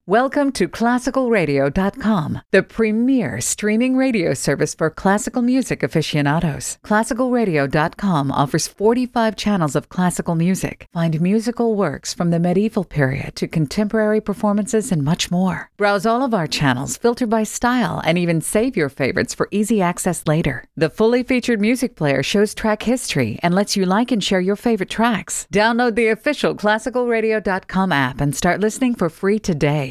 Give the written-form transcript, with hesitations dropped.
Welcome to ClassicalRadio.com, the premier streaming radio service for classical music aficionados. ClassicalRadio.com offers 45 channels of classical music. Find musical works from the medieval period to contemporary performances and much more. Browse all of our channels, filter by style, and even save your favorites for easy access later. The fully featured music player shows track history and lets you like and share your favorite tracks. Download the official ClassicalRadio.com app and start listening for free today.